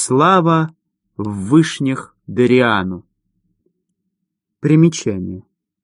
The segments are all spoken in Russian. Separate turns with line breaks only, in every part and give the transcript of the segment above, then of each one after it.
Слава в вышнях Дариану. Примечание.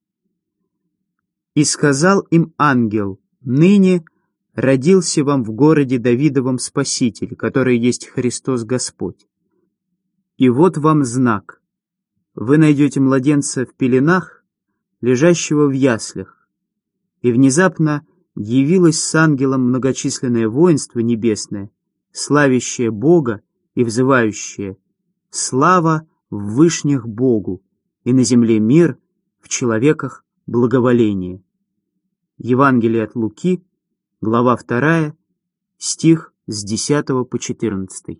«И сказал им ангел: ныне родился вам в городе Давидовом Спаситель, который есть Христос Господь. И вот вам знак: вы найдете младенца в пеленах, лежащего в яслях». И внезапно явилось с ангелом многочисленное воинство небесное, славящее Бога и взывающее: «Слава в вышнях Богу, и на земле мир, в человеках благоволение». Евангелие от Луки, глава 2, стих с 10 по 14.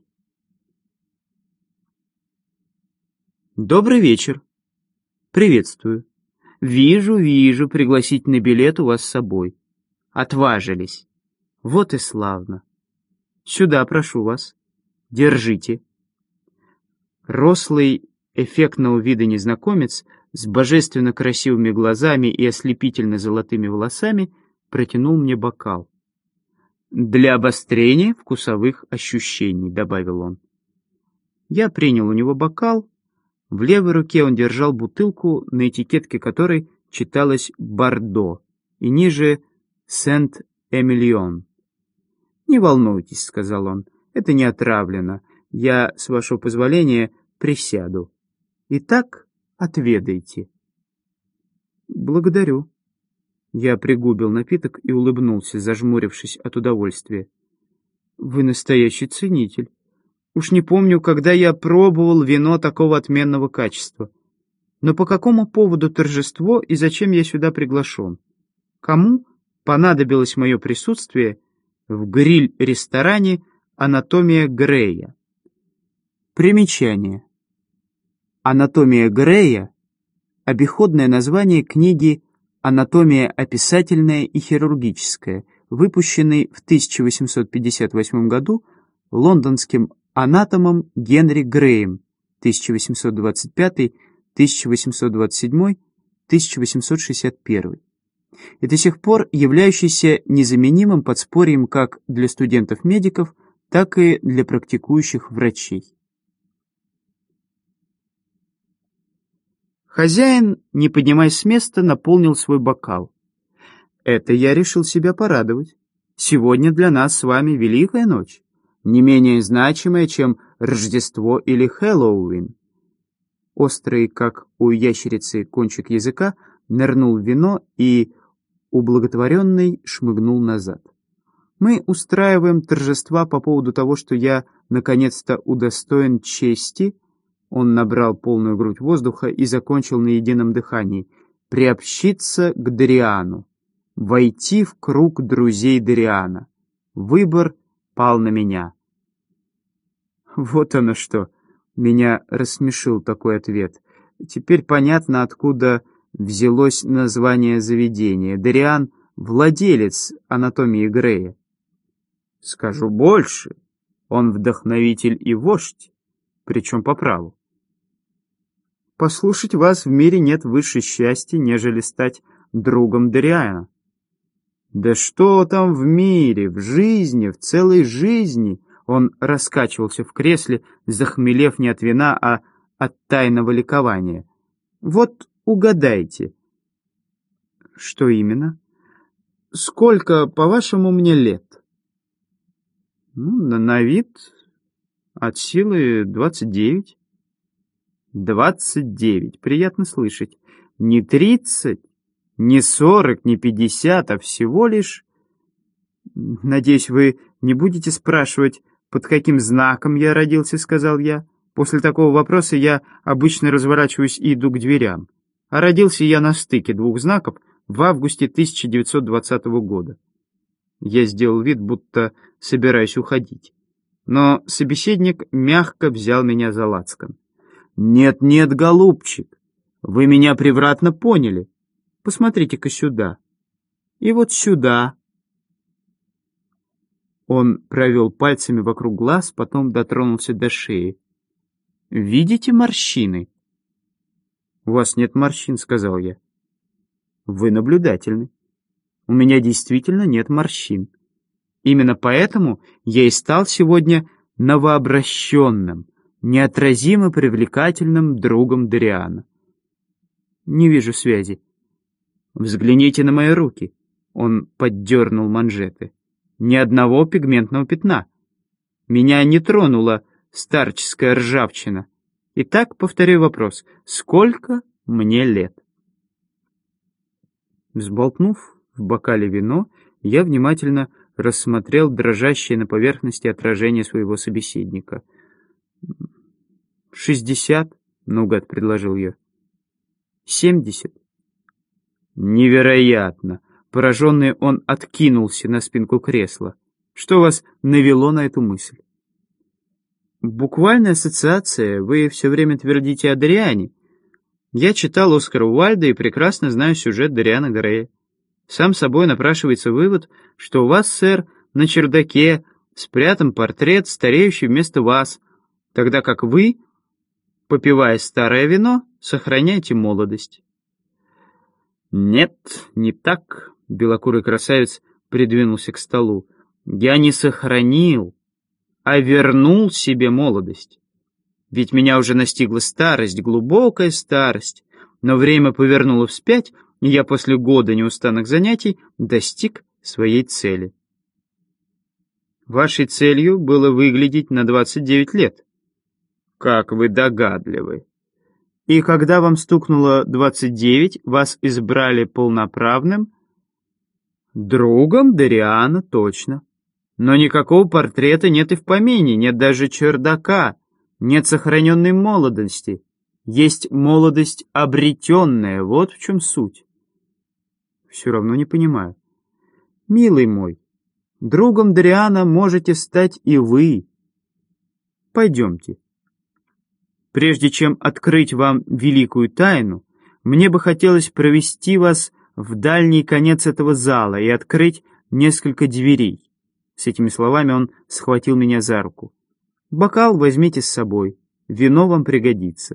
Добрый вечер. Приветствую. Вижу, пригласительный билет у вас с собой. Отважились. Вот и славно. Сюда прошу вас. Держите. Рослый, эффектного вида незнакомец с божественно красивыми глазами и ослепительно золотыми волосами протянул мне бокал. «Для обострения вкусовых ощущений», — добавил он. Я принял у него бокал. В левой руке он держал бутылку, на этикетке которой читалось «Бордо» и ниже «Сент-Эмильон». «Не волнуйтесь», — сказал он, — «это не отравлено. Я, с вашего позволения, присяду. Итак, отведайте». «Благодарю». Я пригубил напиток и улыбнулся, зажмурившись от удовольствия. «Вы настоящий ценитель. Уж не помню, когда я пробовал вино такого отменного качества. Но по какому поводу торжество и зачем я сюда приглашен? Кому понадобилось мое присутствие в гриль-ресторане «Анатомия Грея»?» Примечание. «Анатомия Грея» — обиходное название книги «Анатомия описательная и хирургическая», выпущенной в 1858 году лондонским анатомом Генри Греем 1825, 1827, 1861, и до сих пор являющийся незаменимым подспорьем как для студентов-медиков, так и для практикующих врачей. Хозяин, не поднимаясь с места, наполнил свой бокал. Это я решил себя порадовать. Сегодня для нас с вами великая ночь, не менее значимая, чем Рождество или Хэллоуин. Острый, как у ящерицы, кончик языка нырнул в вино и, ублаготворенный, шмыгнул назад. Мы устраиваем торжества по поводу того, что я наконец-то удостоен чести. Он набрал полную грудь воздуха и закончил на едином дыхании: приобщиться к Дариану, войти в круг друзей Дариана. Выбор пал на меня. Вот оно что. Меня рассмешил такой ответ. Теперь понятно, откуда взялось название заведения. Дариан — владелец «Анатомии Грея». Скажу больше, он вдохновитель и вождь, причем по праву. Послушать вас в мире нет выше счастья, нежели стать другом Дариана. Да что там в мире, в жизни, в целой жизни? Он раскачивался в кресле, захмелев не от вина, а от тайного ликования. Вот угадайте. Что именно? Сколько, по-вашему, мне лет? На вид от силы 29. 29. Приятно слышать. Не 30, не 40, не 50, а всего лишь... Надеюсь, вы не будете спрашивать, под каким знаком я родился, сказал я. После такого вопроса я обычно разворачиваюсь и иду к дверям. А родился я на стыке двух знаков в августе 1920 года. Я сделал вид, будто собираюсь уходить. Но собеседник мягко взял меня за лацкан. «Нет, голубчик, вы меня превратно поняли. Посмотрите-ка сюда. И вот сюда». Он провел пальцами вокруг глаз, потом дотронулся до шеи. «Видите морщины?» «У вас нет морщин», — сказал я. «Вы наблюдательны. У меня действительно нет морщин. Именно поэтому я и стал сегодня новообращенным, неотразимо привлекательным другом Дориана. Не вижу связи. Взгляните на мои руки. Он поддернул манжеты. Ни одного пигментного пятна. Меня не тронула старческая ржавчина. Итак, повторю вопрос. Сколько мне лет? Взболтнув в бокале вино, я внимательно рассмотрел дрожащее на поверхности отражение своего собеседника. 60, наугад предложил я. 70. Невероятно! Пораженный, он откинулся на спинку кресла. Что вас навело на эту мысль? Буквальная ассоциация. Вы все время твердите о Дориане. Я читал Оскара Уайльда и прекрасно знаю сюжет Дориана Грея. Сам собой напрашивается вывод, что у вас, сэр, на чердаке спрятан портрет, стареющий вместо вас, тогда как вы, попивая старое вино, сохраняете молодость. Нет, не так, белокурый красавец придвинулся к столу. Я не сохранил, а вернул себе молодость. Ведь меня уже настигла старость, глубокая старость, но время повернуло вспять, и я после года неустанных занятий достиг своей цели. Вашей целью было выглядеть на 29 лет. Как вы догадливы. И когда вам стукнуло 29, вас избрали полноправным другом Дориана, точно. Но никакого портрета нет и в помине, нет даже чердака, нет сохраненной молодости. Есть молодость обретенная, вот в чем суть. Все равно не понимаю. Милый мой, другом Дориана можете стать и вы. Пойдемте. Прежде чем открыть вам великую тайну, мне бы хотелось провести вас в дальний конец этого зала и открыть несколько дверей. С этими словами он схватил меня за руку. Бокал возьмите с собой, вино вам пригодится.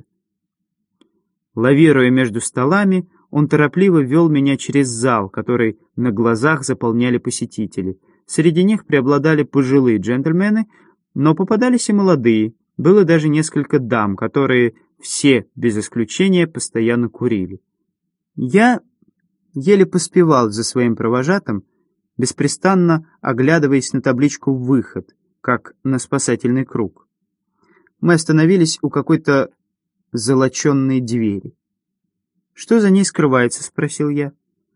Лавируя между столами, он торопливо вел меня через зал, который на глазах заполняли посетители. Среди них преобладали пожилые джентльмены, но попадались и молодые. Было даже несколько дам, которые все, без исключения, постоянно курили. Я еле поспевал за своим провожатым, беспрестанно оглядываясь на табличку «Выход», как на спасательный круг. Мы остановились у какой-то золоченной двери. «Что за ней скрывается?» — спросил я.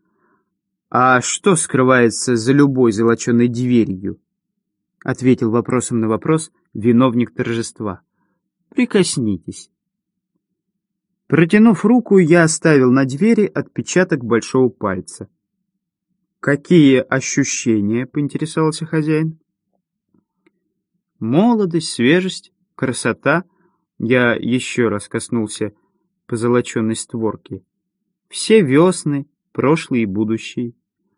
«А что скрывается за любой золоченой дверью?» — ответил вопросом на вопрос виновник торжества. «Прикоснитесь». Протянув руку, я оставил на двери отпечаток большого пальца. «Какие ощущения?» — поинтересовался хозяин. «Молодость, свежесть, красота». Я еще раз коснулся позолоченной створки. «Все весны, прошлые и будущие».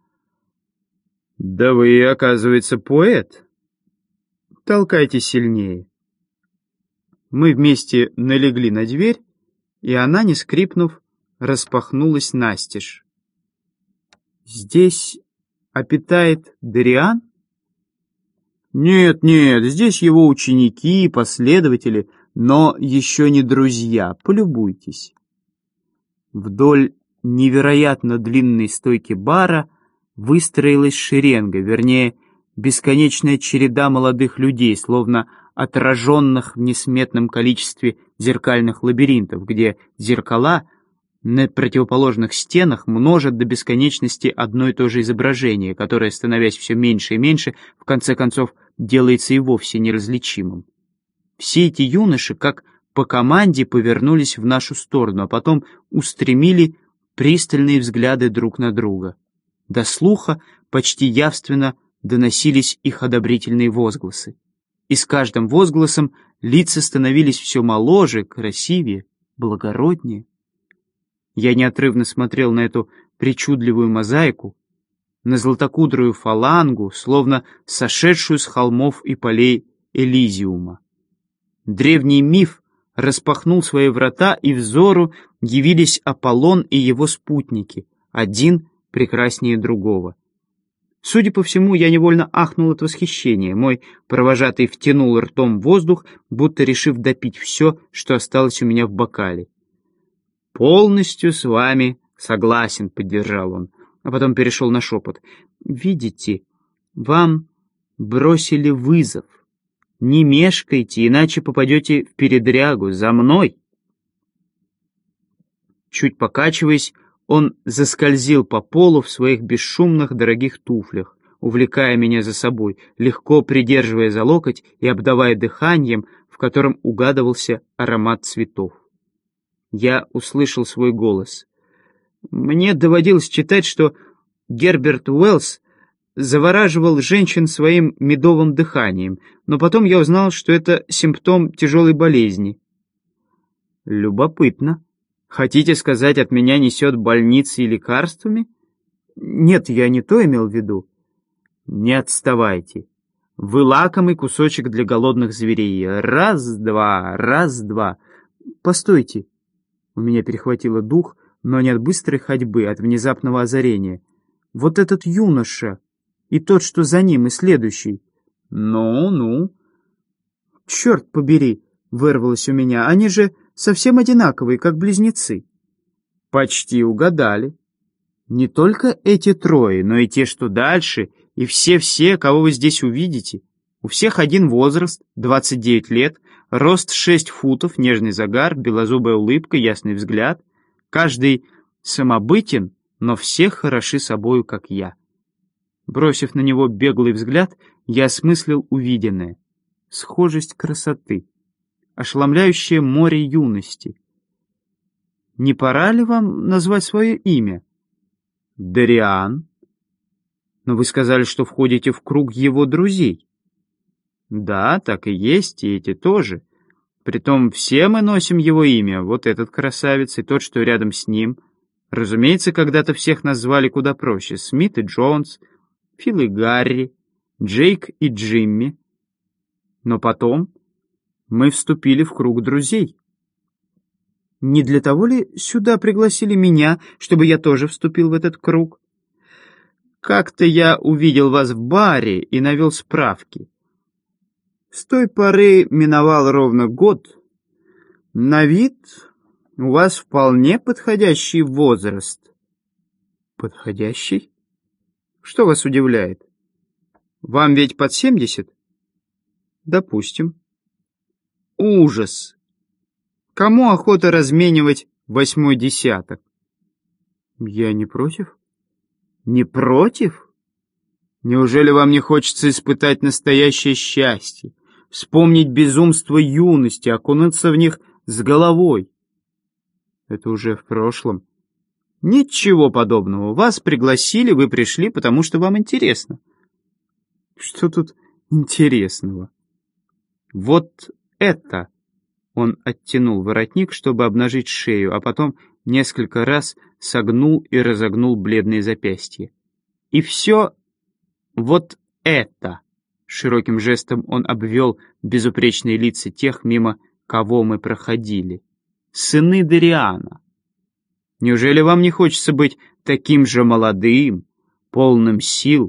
«Да вы, оказывается, поэт». «Толкайте сильнее». Мы вместе налегли на дверь, и она, не скрипнув, распахнулась настежь. «Здесь обитает Дориан?» «Нет, здесь его ученики, последователи, но еще не друзья. Полюбуйтесь». Вдоль невероятно длинной стойки бара выстроилась шеренга, вернее, бесконечная череда молодых людей, словно отраженных в несметном количестве зеркальных лабиринтов, где зеркала на противоположных стенах множат до бесконечности одно и то же изображение, которое, становясь все меньше и меньше, в конце концов делается и вовсе неразличимым. Все эти юноши, как по команде, повернулись в нашу сторону, а потом устремили пристальные взгляды друг на друга. До слуха почти явственно доносились их одобрительные возгласы. И с каждым возгласом лица становились все моложе, красивее, благороднее. Я неотрывно смотрел на эту причудливую мозаику, на златокудрую фалангу, словно сошедшую с холмов и полей Элизиума. Древний миф распахнул свои врата, и взору явились Аполлон и его спутники, один прекраснее другого. Судя по всему, я невольно ахнул от восхищения. Мой провожатый втянул ртом воздух, будто решив допить все, что осталось у меня в бокале. «Полностью с вами согласен», — поддержал он, а потом перешел на шепот. «Видите, вам бросили вызов. Не мешкайте, иначе попадете в передрягу. За мной!» Чуть покачиваясь, он заскользил по полу в своих бесшумных дорогих туфлях, увлекая меня за собой, легко придерживая за локоть и обдавая дыханием, в котором угадывался аромат цветов. Я услышал свой голос. Мне доводилось читать, что Герберт Уэллс завораживал женщин своим медовым дыханием, но потом я узнал, что это симптом тяжелой болезни. Любопытно. Хотите сказать, от меня несет больницей и лекарствами? Нет, я не то имел в виду. Не отставайте. Вы лакомый кусочек для голодных зверей. Раз-два, раз-два. Постойте. У меня перехватило дух, но не от быстрой ходьбы, а от внезапного озарения. Вот этот юноша, и тот, что за ним, и следующий. Ну. Черт побери, вырвалось у меня. Они же совсем одинаковые, как близнецы. Почти угадали. Не только эти трое, но и те, что дальше, и все-все, кого вы здесь увидите. У всех один возраст, 29 лет, рост 6 футов, нежный загар, белозубая улыбка, ясный взгляд. Каждый самобытен, но все хороши собою, как я. Бросив на него беглый взгляд, я осмыслил увиденное. Схожесть красоты. Ошеломляющее море юности. Не пора ли вам назвать свое имя? Дариан. Но вы сказали, что входите в круг его друзей. Да, так и есть, и эти тоже. Притом все мы носим его имя, вот этот красавец и тот, что рядом с ним. Разумеется, когда-то всех назвали куда проще. Смит и Джонс, Фил и Гарри, Джейк и Джимми. Но потом мы вступили в круг друзей. Не для того ли сюда пригласили меня, чтобы я тоже вступил в этот круг? Как-то я увидел вас в баре и навел справки. С той поры миновал ровно год. На вид у вас вполне подходящий возраст. Подходящий? Что вас удивляет? Вам ведь под 70? Допустим. Ужас! Кому охота разменивать 8-й десяток? Я не против. Не против? Неужели вам не хочется испытать настоящее счастье, вспомнить безумство юности, окунуться в них с головой? Это уже в прошлом. Ничего подобного. Вас пригласили, вы пришли, потому что вам интересно. Что тут интересного? Вот это... Он оттянул воротник, чтобы обнажить шею, а потом несколько раз согнул и разогнул бледные запястья. И все вот это. Широким жестом он обвел безупречные лица тех, мимо кого мы проходили. Сыны Дариана. Неужели вам не хочется быть таким же молодым, полным сил?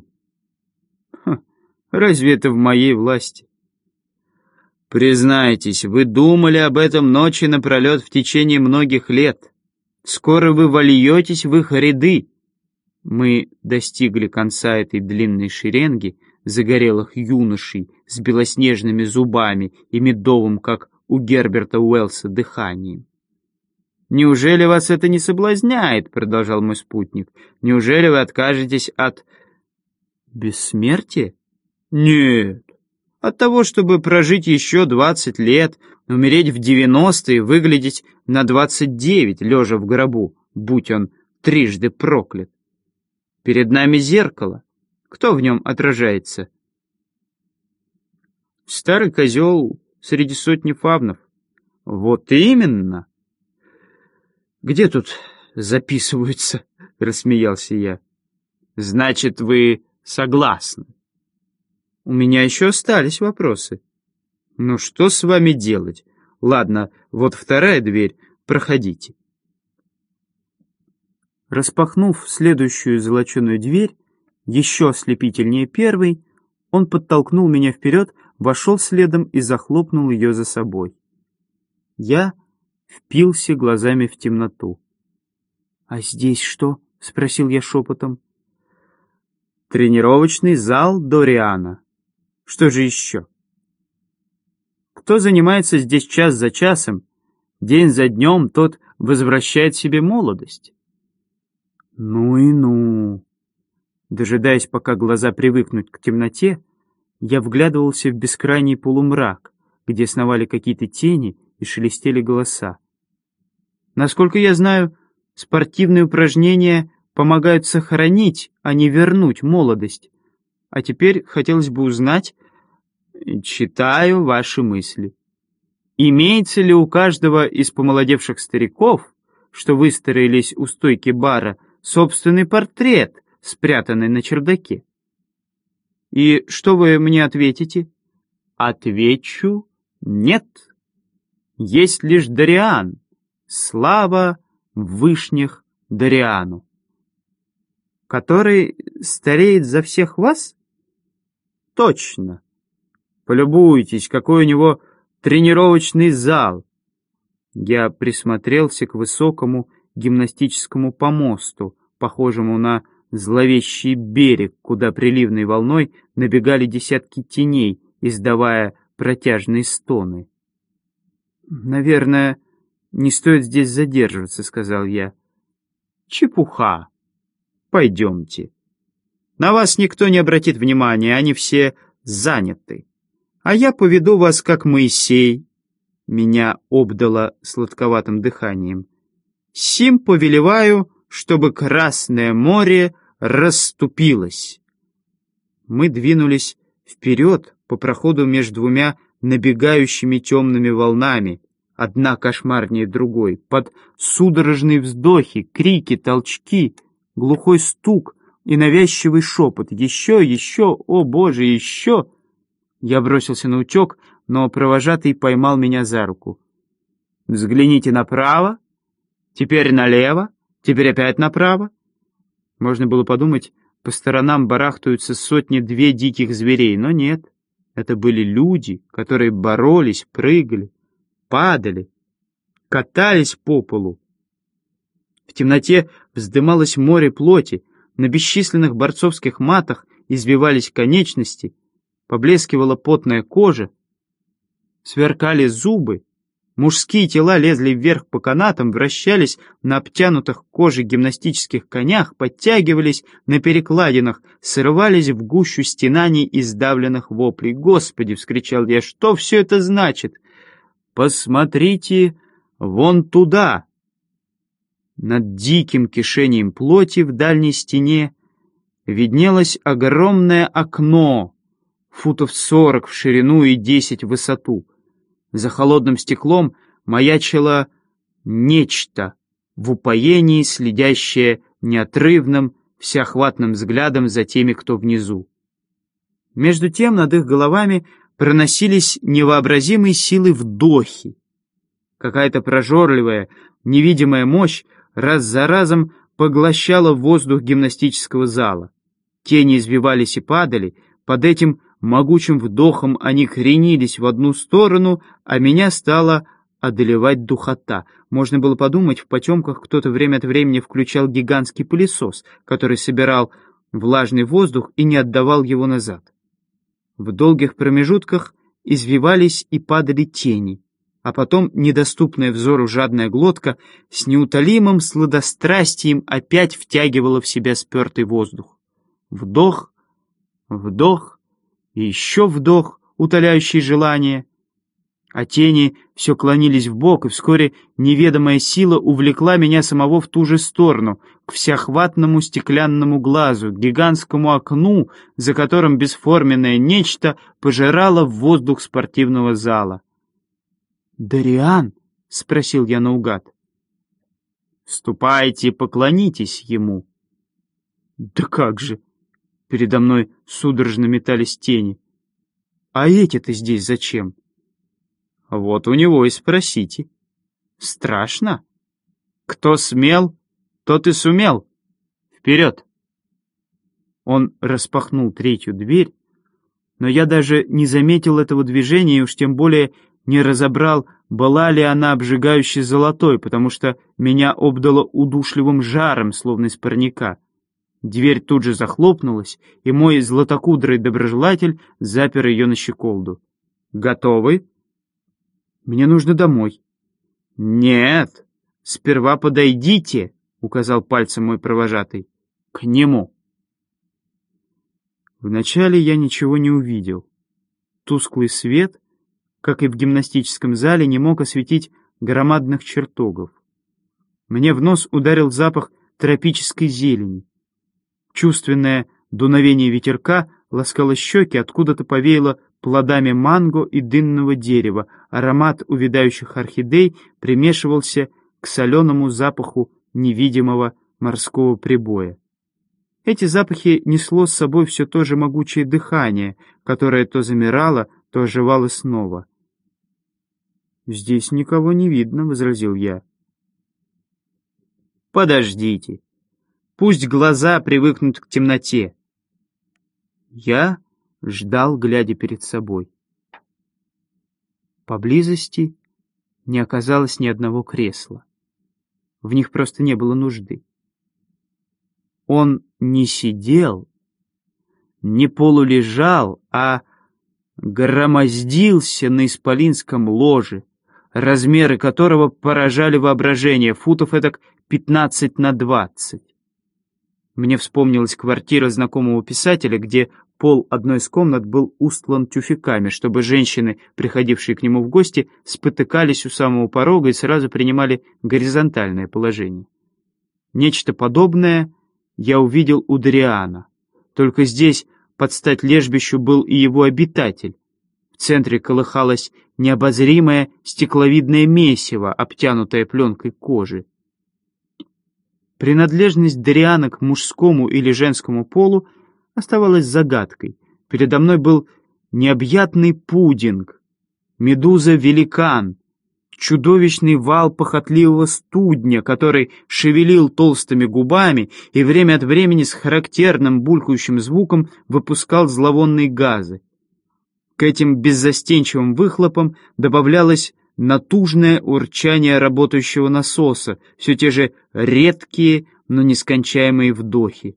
Разве это в моей власти? Признайтесь, вы думали об этом ночи напролет в течение многих лет. Скоро вы вольетесь в их ряды. Мы достигли конца этой длинной шеренги загорелых юношей с белоснежными зубами и медовым, как у Герберта Уэллса, дыханием. «Неужели вас это не соблазняет?» — продолжал мой спутник. «Неужели вы откажетесь от...» «Бессмертия? Нет. От того, чтобы прожить еще 20 лет, умереть в 90-е, выглядеть на 29, лежа в гробу, будь он трижды проклят. Перед нами зеркало. Кто в нем отражается? Старый козел среди сотни фавнов. Вот именно. Где тут записываются? Рассмеялся я. Значит, вы согласны? У меня еще остались вопросы. Ну что с вами делать? Ладно, вот вторая дверь, проходите. Распахнув следующую золоченую дверь, Еще ослепительнее первой, он подтолкнул меня вперед, вошел следом и захлопнул ее за собой. Я впился глазами в темноту. «А здесь что?» — спросил я шепотом. «Тренировочный зал Дориана. Что же еще? Кто занимается здесь час за часом, день за днем, тот возвращает себе молодость». «Ну и ну!» Дожидаясь, пока глаза привыкнут к темноте, я вглядывался в бескрайний полумрак, где сновали какие-то тени и шелестели голоса. Насколько я знаю, спортивные упражнения помогают сохранить, а не вернуть молодость. А теперь хотелось бы узнать, читаю ваши мысли. Имеется ли у каждого из помолодевших стариков, что выстроились у стойки бара, собственный портрет, спрятанный на чердаке? И что вы мне ответите? Отвечу: нет. Есть лишь Дориан. Слава вышних Дориану. Который стареет за всех вас? Точно. Полюбуйтесь, какой у него тренировочный зал. Я присмотрелся к высокому гимнастическому помосту, похожему на зловещий берег, куда приливной волной набегали десятки теней, издавая протяжные стоны. «Наверное, не стоит здесь задерживаться», — сказал я. «Чепуха. Пойдемте. На вас никто не обратит внимания, они все заняты. А я поведу вас, как Моисей». Меня обдало сладковатым дыханием. «Сим повелеваю, чтобы Красное море расступилось». Мы двинулись вперед по проходу между двумя набегающими темными волнами, одна кошмарнее другой, под судорожные вздохи, крики, толчки, глухой стук и навязчивый шепот. «Еще, еще, о Боже, еще!» Я бросился на утек, но провожатый поймал меня за руку. «Взгляните направо, теперь налево, теперь опять направо». Можно было подумать, по сторонам барахтаются сотни-две диких зверей, но нет. Это были люди, которые боролись, прыгали, падали, катались по полу. В темноте вздымалось море плоти, на бесчисленных борцовских матах извивались конечности, поблескивала потная кожа, сверкали зубы, мужские тела лезли вверх по канатам, вращались на обтянутых кожей гимнастических конях, подтягивались на перекладинах, срывались в гущу стенаний и сдавленных воплей. «Господи!» — вскричал я. «Что все это значит?» «Посмотрите вон туда!» Над диким кишением плоти в дальней стене виднелось огромное окно, футов 40 в ширину и 10 в высоту. За холодным стеклом маячило нечто в упоении, следящее неотрывным, всеохватным взглядом за теми, кто внизу. Между тем над их головами проносились невообразимые силы вдохи. Какая-то прожорливая, невидимая мощь раз за разом поглощала воздух гимнастического зала. Тени извивались и падали, под этим могучим вдохом они кренились в одну сторону, а меня стала одолевать духота. Можно было подумать, в потемках кто-то время от времени включал гигантский пылесос, который собирал влажный воздух и не отдавал его назад. В долгих промежутках извивались и падали тени, а потом недоступная взору жадная глотка с неутолимым сладострастием опять втягивала в себя спертый воздух. Вдох, вдох и еще вдох, утоляющий желание. А тени все клонились вбок, и вскоре неведомая сила увлекла меня самого в ту же сторону, к всеохватному стеклянному глазу, к гигантскому окну, за которым бесформенное нечто пожирало воздух спортивного зала. «Дориан?» — спросил я наугад. «Ступайте, поклонитесь ему». «Да как же!» — передо мной судорожно метались тени. «А эти-то здесь зачем?» «Вот у него и спросите». «Страшно? Кто смел, тот и сумел. Вперед!» Он распахнул третью дверь, но я даже не заметил этого движения и уж тем более не разобрал, была ли она обжигающе золотой, потому что меня обдало удушливым жаром, словно из парника. Дверь тут же захлопнулась, и мой златокудрый доброжелатель запер ее на щеколду. «Готовы?» «Мне нужно домой». «Нет, сперва подойдите», — указал пальцем мой провожатый, — «к нему». Вначале я ничего не увидел. Тусклый свет, как и в гимнастическом зале, не мог осветить громадных чертогов. Мне в нос ударил запах тропической зелени. Чувственное дуновение ветерка ласкало щеки, откуда-то повеяло плодами манго и дынного дерева. Аромат увядающих орхидей примешивался к соленому запаху невидимого морского прибоя. Эти запахи несло с собой все то же могучее дыхание, которое то замирало, то оживало снова. «Здесь никого не видно», — возразил я. «Подождите. Пусть глаза привыкнут к темноте». Я ждал, глядя перед собой. Поблизости не оказалось ни одного кресла. В них просто не было нужды. Он не сидел, не полулежал, а громоздился на исполинском ложе, размеры которого поражали воображение, футов этак 15 на 20. Мне вспомнилась квартира знакомого писателя, где пол одной из комнат был устлан тюфяками, чтобы женщины, приходившие к нему в гости, спотыкались у самого порога и сразу принимали горизонтальное положение. Нечто подобное я увидел у Дориана. Только здесь под стать лежбищу был и его обитатель. В центре колыхалось необозримое стекловидное месиво, обтянутое пленкой кожи. Принадлежность Дориана к мужскому или женскому полу оставалась загадкой. Передо мной был необъятный пудинг, медуза-великан, чудовищный вал похотливого студня, который шевелил толстыми губами и время от времени с характерным булькающим звуком выпускал зловонные газы. К этим беззастенчивым выхлопам добавлялось натужное урчание работающего насоса, все те же редкие, но нескончаемые вдохи.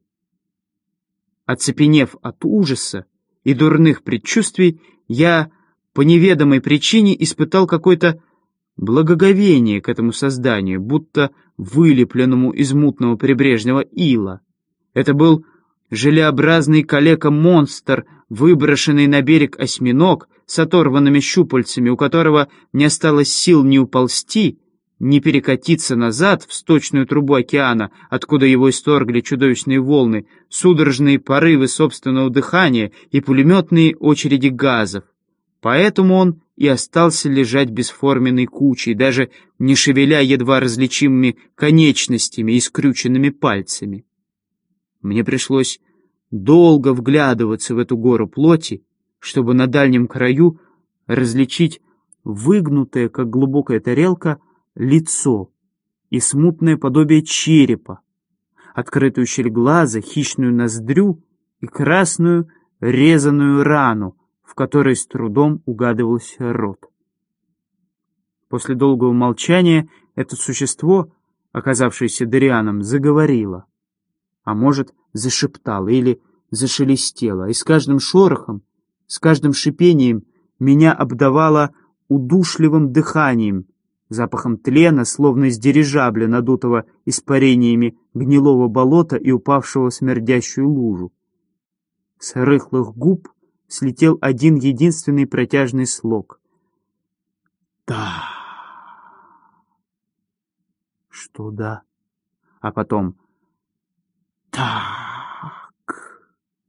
Оцепенев от ужаса и дурных предчувствий, я по неведомой причине испытал какое-то благоговение к этому созданию, будто вылепленному из мутного прибрежного ила. Это был желеобразный калека-монстр, выброшенный на берег осьминог с оторванными щупальцами, у которого не осталось сил ни уползти, ни перекатиться назад в сточную трубу океана, откуда его исторгли чудовищные волны, судорожные порывы собственного дыхания и пулеметные очереди газов. Поэтому он и остался лежать бесформенной кучей, даже не шевеля едва различимыми конечностями и скрюченными пальцами. Мне пришлось долго вглядываться в эту гору плоти, чтобы на дальнем краю различить выгнутое, как глубокая тарелка, лицо и смутное подобие черепа, открытую щель глаза, хищную ноздрю и красную резаную рану, в которой с трудом угадывался рот. После долгого молчания это существо, оказавшееся Дорианом, заговорило, а может, зашептало или зашелестело, и с каждым шорохом, с каждым шипением меня обдавало удушливым дыханием, запахом тлена, словно из дирижабля, надутого испарениями гнилого болота и упавшего в смердящую лужу. С рыхлых губ слетел один единственный протяжный слог. «Да». Что «да»? А потом «так».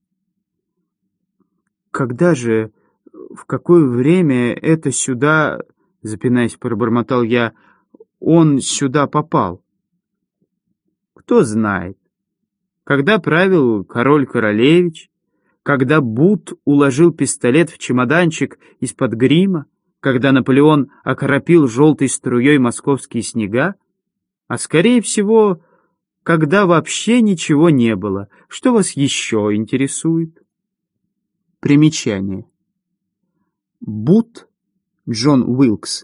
Когда же, в какое время это сюда, запинаясь, пробормотал я, он сюда попал? Кто знает. Когда правил король-королевич, когда Бут уложил пистолет в чемоданчик из-под грима, когда Наполеон окропил желтой струей московские снега, а, скорее всего, когда вообще ничего не было. Что вас еще интересует? Примечание. Бут Джон Уилкс,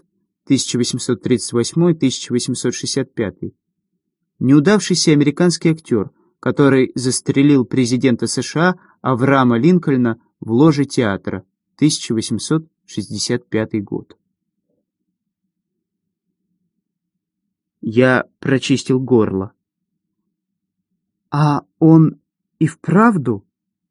1838-1865. Неудавшийся американский актер, который застрелил президента США Авраама Линкольна в ложе театра, 1865 год. Я прочистил горло. А он и вправду?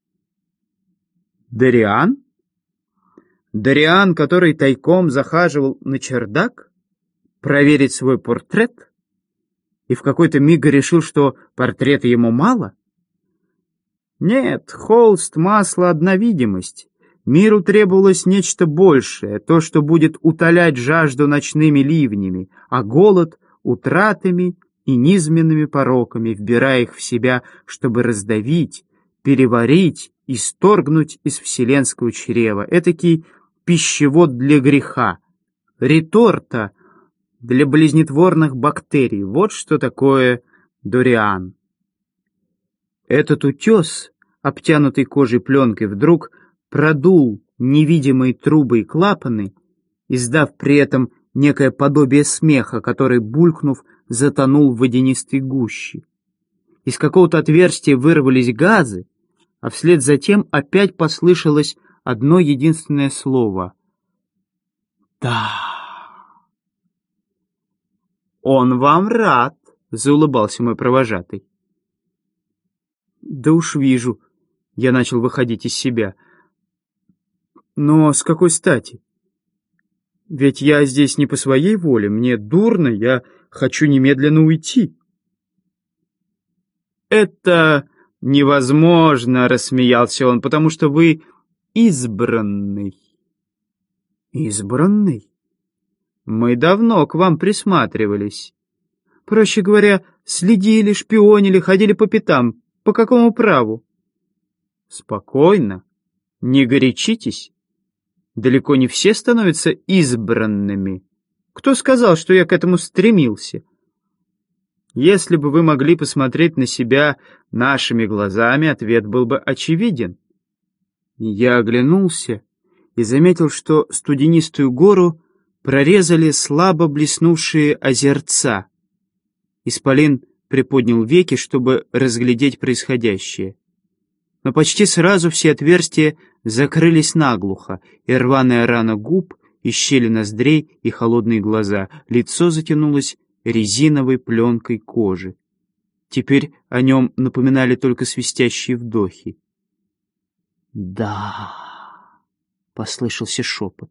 Дориан? Дориан, который тайком захаживал на чердак проверить свой портрет и в какой-то миг решил, что портрета ему мало? Нет, холст, масло, одна видимость. Миру требовалось нечто большее, то, что будет утолять жажду ночными ливнями, а голод — утратами и низменными пороками, вбирая их в себя, чтобы раздавить, переварить, исторгнуть из вселенского чрева. Этакий пищевод для греха, реторта для болезнетворных бактерий. Вот что такое Дориан. Этот утес, обтянутый кожей пленкой, вдруг продул невидимые трубы и клапаны, издав при этом некое подобие смеха, который, булькнув, затонул в водянистой гуще. Из какого-то отверстия вырвались газы, а вслед за тем опять послышалось одно единственное слово. «Да». «Он вам рад», — заулыбался мой провожатый. «Да уж вижу», — я начал выходить из себя. «Но с какой стати? Ведь я здесь не по своей воле, мне дурно, я хочу немедленно уйти». «Это невозможно», — рассмеялся он, — «потому что вы избранный». «Избранный? Мы давно к вам присматривались. Проще говоря, следили, шпионили, ходили по пятам. По какому праву?» «Спокойно, не горячитесь. Далеко не все становятся избранными. Кто сказал, что я к этому стремился? Если бы вы могли посмотреть на себя нашими глазами, ответ был бы очевиден». Я оглянулся и заметил, что студенистую гору прорезали слабо блеснувшие озерца. Исполин приподнял веки, чтобы разглядеть происходящее. Но почти сразу все отверстия закрылись наглухо, и рваная рана губ, и щели ноздрей, и холодные глаза. Лицо затянулось резиновой пленкой кожи. Теперь о нем напоминали только свистящие вдохи. «Да», — послышался шепот.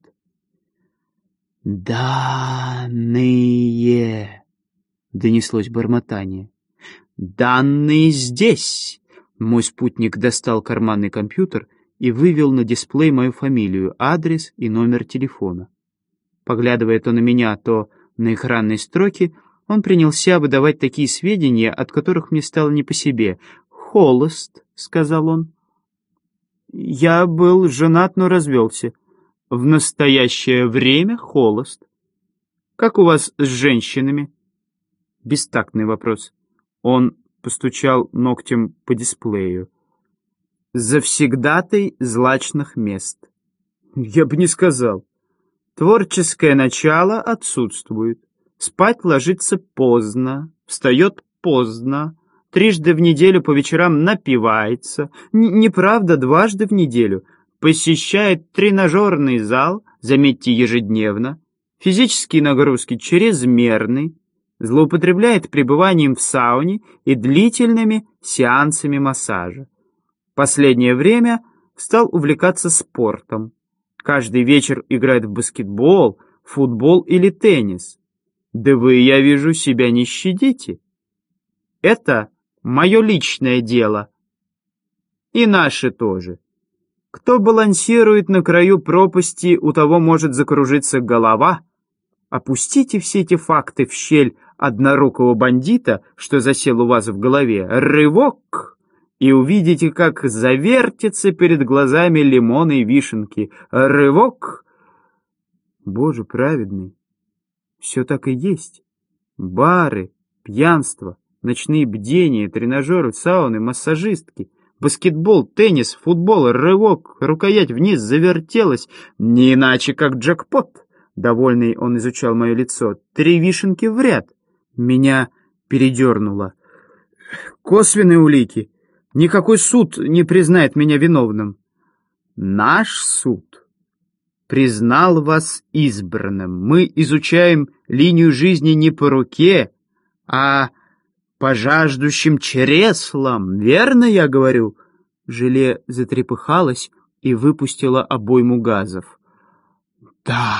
«Данные», — донеслось бормотание. «Данные здесь». Мой спутник достал карманный компьютер и вывел на дисплей мою фамилию, адрес и номер телефона. Поглядывая то на меня, то на экранные строки, он принялся выдавать такие сведения, от которых мне стало не по себе. «Холост», — сказал он. «Я был женат, но развелся. В настоящее время холост. Как у вас с женщинами?» Бестактный вопрос. Он постучал ногтем по дисплею. «Завсегдатай злачных мест». Я бы не сказал. Творческое начало отсутствует. Спать ложится поздно, встает поздно, трижды в неделю по вечерам напивается, неправда, дважды в неделю, посещает тренажерный зал, заметьте, ежедневно, физические нагрузки чрезмерны, злоупотребляет пребыванием в сауне и длительными сеансами массажа. Последнее время стал увлекаться спортом. Каждый вечер играет в баскетбол, футбол или теннис. Да вы, я вижу, себя не щадите. Это мое личное дело. И наше тоже. Кто балансирует на краю пропасти, у того может закружиться голова. Опустите все эти факты в щель однорукого бандита, что засел у вас в голове. Рывок! И увидите, как завертятся перед глазами лимоны и вишенки. Рывок! Боже праведный, все так и есть. Бары, пьянство, Ночные бдения, тренажеры, сауны, массажистки, баскетбол, теннис, футбол, рывок, рукоять вниз завертелась, не иначе как джекпот. Довольный он изучал мое лицо. 3 вишенки в ряд. Меня передернуло. Косвенные улики. Никакой суд не признает меня виновным. Наш суд признал вас избранным. Мы изучаем линию жизни не по руке, а по жаждущим чреслам. Верно я говорю? Желе затрепыхалась и выпустила обойму газов. Да.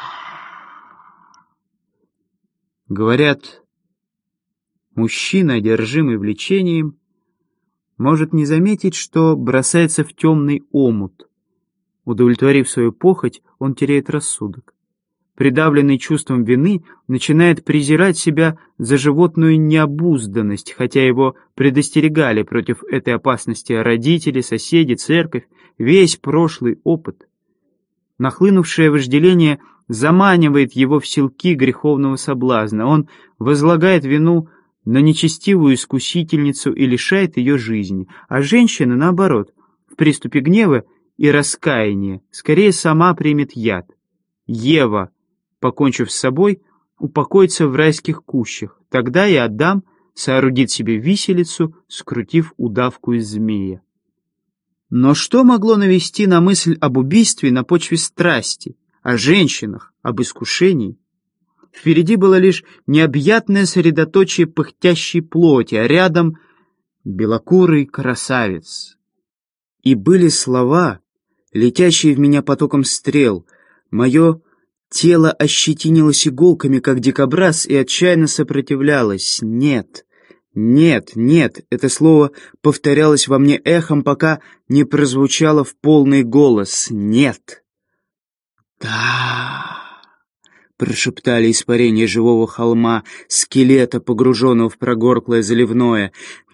Говорят, мужчина, одержимый влечением, может не заметить, что бросается в темный омут. Удовлетворив свою похоть, он теряет рассудок. Придавленный чувством вины, начинает презирать себя за животную необузданность, хотя его предостерегали против этой опасности родители, соседи, церковь, весь прошлый опыт. Нахлынувшее вожделение заманивает его в селки греховного соблазна. Он возлагает вину на нечестивую искусительницу и лишает ее жизни. А женщина, наоборот, в приступе гнева и раскаяния скорее сама примет яд. Ева, покончив с собой, упокоится в райских кущах. Тогда и Адам соорудит себе виселицу, скрутив удавку из змея. Но что могло навести на мысль об убийстве на почве страсти, о женщинах, об искушении? Впереди было лишь необъятное средоточие пыхтящей плоти, а рядом белокурый красавец. И были слова, летящие в меня потоком стрел. Мое тело ощетинилось иголками, как дикобраз, и отчаянно сопротивлялось. Нет, нет, нет, это слово повторялось во мне эхом, пока не прозвучало в полный голос. Нет. Да... Прошептали испарения живого холма, скелета, погруженного в прогорклое заливное.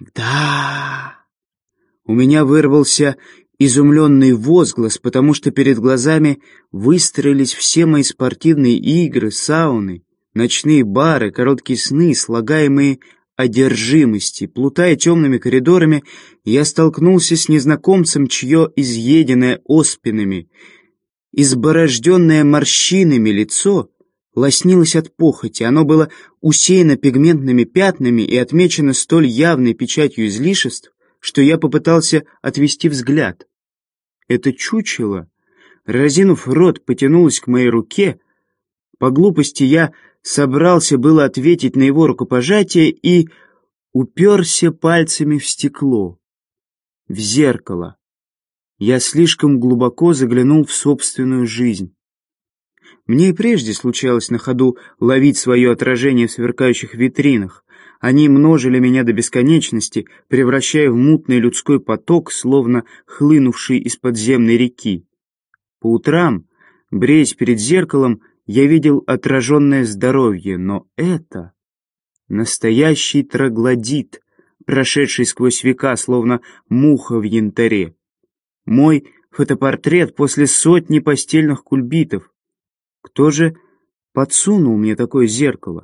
Да! У меня вырвался изумленный возглас, потому что перед глазами выстроились все мои спортивные игры, сауны, ночные бары, короткие сны, слагаемые одержимости. Плутая темными коридорами, я столкнулся с незнакомцем, чье изъеденное оспинами, изборожденное морщинами лицо лоснилось от похоти. Оно было усеяно пигментными пятнами и отмечено столь явной печатью излишеств, что я попытался отвести взгляд. Это чучело, разинув рот, потянулось к моей руке. По глупости я собрался было ответить на его рукопожатие и уперся пальцами в стекло, в зеркало. Я слишком глубоко заглянул в собственную жизнь. Мне и прежде случалось на ходу ловить свое отражение в сверкающих витринах. Они множили меня до бесконечности, превращая в мутный людской поток, словно хлынувший из подземной реки. По утрам, бреясь перед зеркалом, я видел отраженное здоровье, но это настоящий троглодит, прошедший сквозь века, словно муха в янтаре. Мой фотопортрет после сотни постельных кульбитов. Кто же подсунул мне такое зеркало?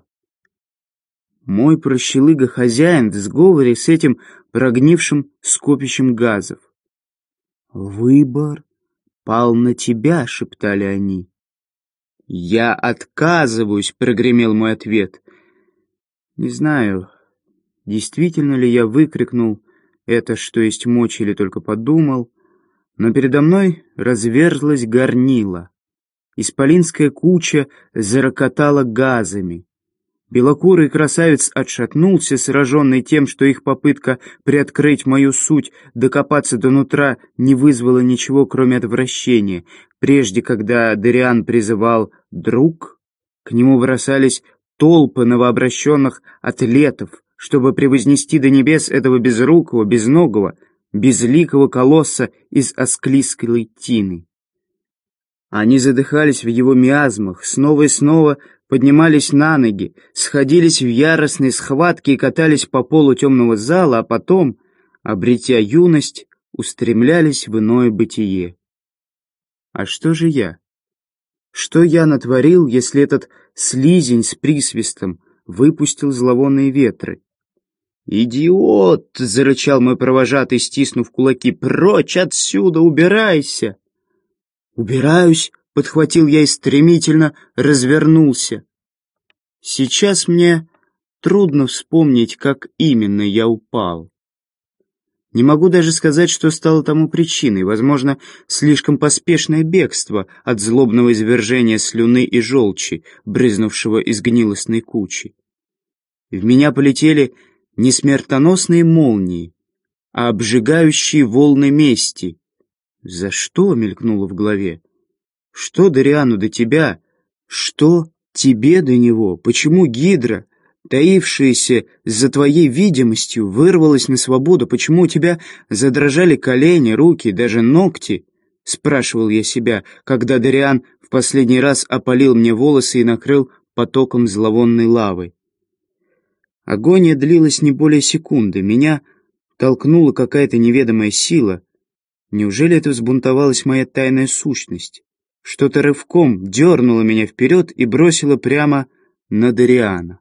Мой прощелыга-хозяин в сговоре с этим прогнившим скопищем газов. «Выбор пал на тебя», — шептали они. «Я отказываюсь», — прогремел мой ответ. Не знаю, действительно ли я выкрикнул это, что есть мочи, или только подумал, но передо мной разверзлась горнила. Исполинская куча зарокотала газами. Белокурый красавец отшатнулся, сраженный тем, что их попытка приоткрыть мою суть, докопаться до нутра, не вызвала ничего, кроме отвращения. Прежде, когда Дориан призывал «друг», к нему бросались толпы новообращенных атлетов, чтобы превознести до небес этого безрукого, безногого, безликого колосса из асклизской тины. Они задыхались в его миазмах, снова и снова поднимались на ноги, сходились в яростной схватке и катались по полу темного зала, а потом, обретя юность, устремлялись в иное бытие. А что же я? Что я натворил, если этот слизень с присвистом выпустил зловонные ветры? «Идиот!» — зарычал мой провожатый, стиснув кулаки. «Прочь отсюда! Убирайся!» «Убираюсь!» — подхватил я и стремительно развернулся. Сейчас мне трудно вспомнить, как именно я упал. Не могу даже сказать, что стало тому причиной. Возможно, слишком поспешное бегство от злобного извержения слюны и желчи, брызнувшего из гнилостной кучи. В меня полетели не смертоносные молнии, а обжигающие волны мести. «За что?» — мелькнуло в голове. «Что Дориану до тебя? Что тебе до него? Почему Гидра, таившаяся за твоей видимостью, вырвалась на свободу? Почему у тебя задрожали колени, руки, даже ногти?» — спрашивал я себя, когда Дориан в последний раз опалил мне волосы и накрыл потоком зловонной лавы. Агония длилась не более секунды. Меня толкнула какая-то неведомая сила. Неужели это взбунтовалась моя тайная сущность? Что-то рывком дернуло меня вперед и бросило прямо на Дориана.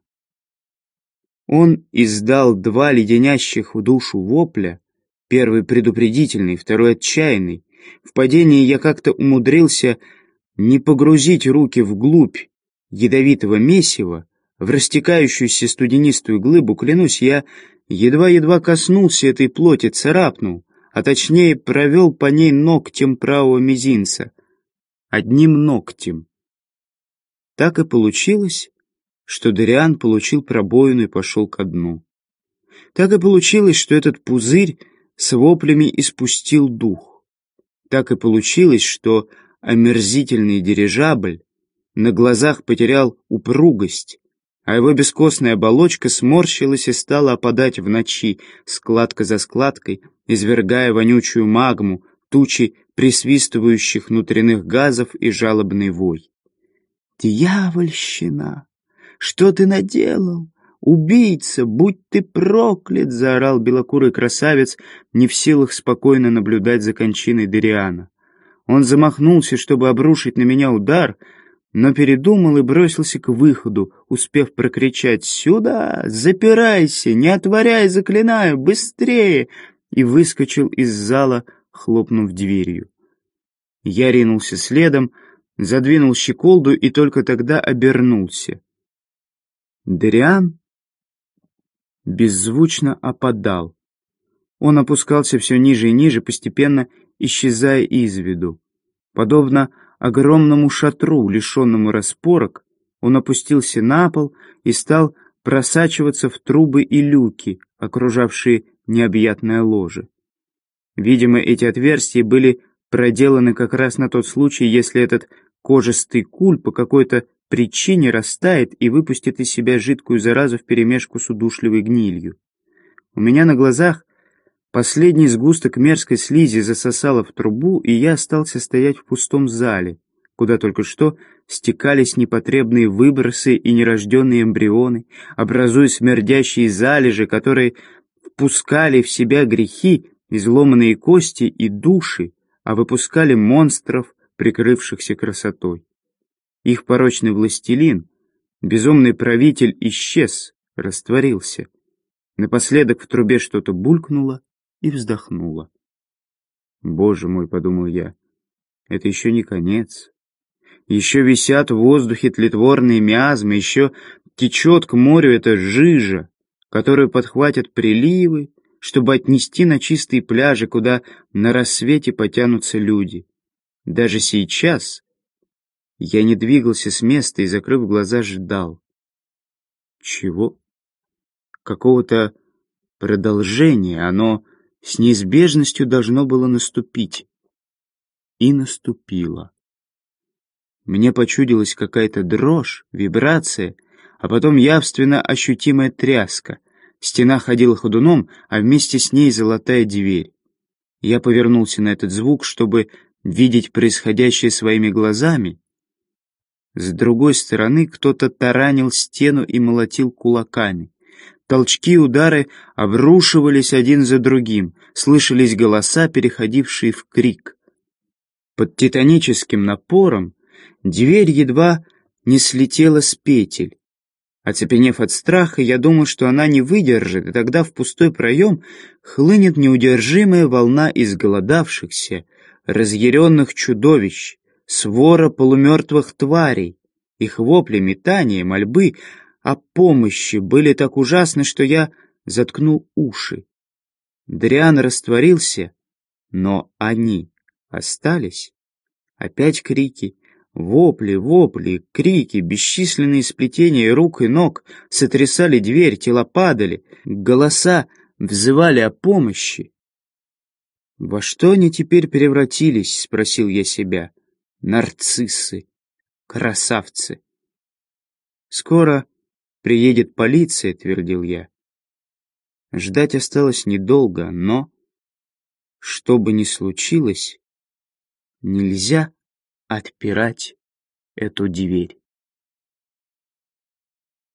Он издал два леденящих в душу вопля, первый предупредительный, второй отчаянный. В падении я как-то умудрился не погрузить руки вглубь ядовитого месива, в растекающуюся студенистую глыбу, клянусь, я едва-едва коснулся этой плоти, царапнул, а точнее провел по ней ногтем правого мизинца. Одним ногтем. Так и получилось, что Дориан получил пробоину и пошел ко дну. Так и получилось, что этот пузырь с воплями испустил дух. Так и получилось, что омерзительный дирижабль на глазах потерял упругость, а его бескостная оболочка сморщилась и стала опадать в ночи, складка за складкой, извергая вонючую магму, тучи присвистывающих внутренних газов и жалобный вой. «Дьявольщина! Что ты наделал? Убийца! Будь ты проклят!» — заорал белокурый красавец, не в силах спокойно наблюдать за кончиной Дориана. Он замахнулся, чтобы обрушить на меня удар, но передумал и бросился к выходу, успев прокричать «Сюда! Запирайся! Не отворяй, заклинаю! Быстрее!» и выскочил из зала, хлопнув дверью. Я ринулся следом, задвинул щеколду и только тогда обернулся. Дориан беззвучно опадал. Он опускался все ниже и ниже, постепенно исчезая из виду. Подобно огромному шатру, лишенному распорок, он опустился на пол и стал просачиваться в трубы и люки, окружавшие необъятное ложе. Видимо, эти отверстия были проделаны как раз на тот случай, если этот кожистый куль по какой-то причине растает и выпустит из себя жидкую заразу вперемешку с удушливой гнилью. У меня на глазах последний сгусток мерзкой слизи засосало в трубу, и я остался стоять в пустом зале, куда только что стекались непотребные выбросы и нерожденные эмбрионы, образуя смердящие залежи, которые впускали в себя грехи, изломанные кости и души, а выпускали монстров, прикрывшихся красотой. Их порочный властелин, безумный правитель, исчез, растворился. Напоследок в трубе что-то булькнуло и вздохнуло. «Боже мой», — подумал я, — «это еще не конец. Еще висят в воздухе тлетворные миазмы, еще течет к морю эта жижа, которую подхватят приливы, чтобы отнести на чистые пляжи, куда на рассвете потянутся люди. Даже сейчас я не двигался с места и, закрыв глаза, ждал. Чего? Какого-то продолжения. Оно с неизбежностью должно было наступить. И наступило. Мне почудилась какая-то дрожь, вибрация, а потом явственно ощутимая тряска. Стена ходила ходуном, а вместе с ней золотая дверь. Я повернулся на этот звук, чтобы видеть происходящее своими глазами. С другой стороны кто-то таранил стену и молотил кулаками. Толчки и удары обрушивались один за другим, слышались голоса, переходившие в крик. Под титаническим напором дверь едва не слетела с петель. Оцепенев от страха, я думал, что она не выдержит, и тогда в пустой проем хлынет неудержимая волна изголодавшихся, разъяренных чудовищ, свора полумертвых тварей. Их вопли, метания, мольбы о помощи были так ужасны, что я заткнул уши. Дриан растворился, но они остались. Опять крики. Вопли, вопли, крики, бесчисленные сплетения рук и ног сотрясали дверь, тела падали, голоса взывали о помощи. «Во что они теперь превратились?» — спросил я себя. «Нарциссы, красавцы!» «Скоро приедет полиция», — твердил я. Ждать осталось недолго, но, что бы ни случилось, нельзя отпирать эту дверь.